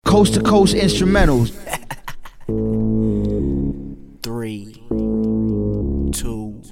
Coast to coast instrumentals. 3, 2,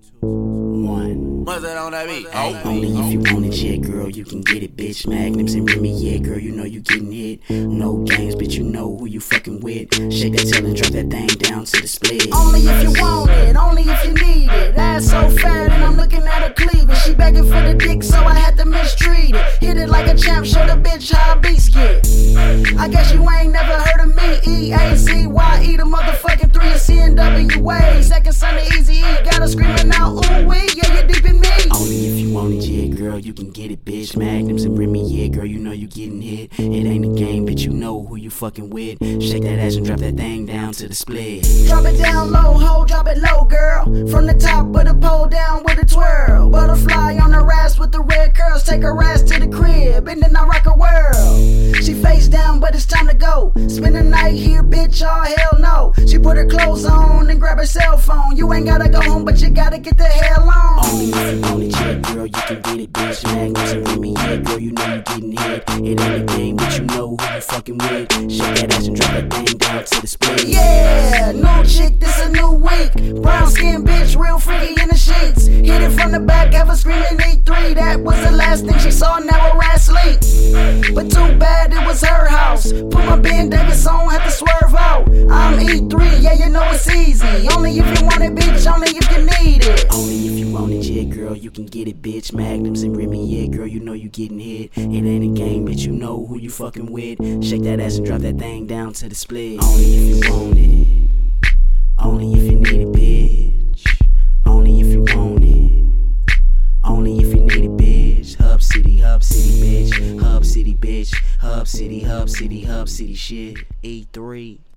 1. What's that on that beat? Only if you want it, yeah, girl, you can get it, bitch. Magnums and Remy, yeah, girl, you know you getting hit. No games, bitch, you know who you fucking with. Shake that tail and drop that thing down to the split. Only if you want it, only if you need it. Ass so fat and I'm looking at her cleavage. She begging for the dick, so I had to mistreat it. Hit it like a champ, show the bitch how a beast get. I guess you ain't never heard of me. E-A-C-Y-E, the motherfucking 3 of CNWA. Second son of Easy E, got her screaming out, ooh wee, yeah, you deep in me. Only if you want it, yeah, girl, you can get it, bitch. Magnums and Remy, yeah, girl, you know you getting hit. It ain't a game, bitch, you know who you fucking with. Shake that ass and drop that thing down to the split. Drop it down low, ho, drop it low, girl. From the top of the pole down with a twirl. Butterfly on her ass with the red curls. Take her ass to the crib and then I rock her world. She face down, but it's time to go. Spend the night here, bitch, oh hell no. She put her clothes on and grab her cell phone. You ain't gotta go home, but you gotta get the hell on. Only if you want it, yeah, girl, you can get it, bitch. Magnums and Remy, yeah, girl, you know you getting hit. It ain't a game, but you know who you fucking with. Shake that ass and drop that thing down to the split. Yeah, new chick, this a new week. Brown skin bitch, real freaky in the sheets. Hit it from the back, have her screaming E3. That was the last thing she saw, now her ass sleep. But too bad it was her house. Put my Ben Davis on, had to swerve out. I'm E3, yeah, you know it's easy. Only if you want it, bitch, only if you need it. Only if you want it, yeah, girl, you can get it, bitch. Magnums and Remy, yeah, girl, you know you getting hit. It ain't a game, bitch, you know who you fucking with. Shake that ass and drop that thing down to the split. Only if you want it. Only if you need it, bitch. Only if you want it. Only if you need it, bitch. Hub City, bitch. Hub City, bitch. Hub City, shit. E3.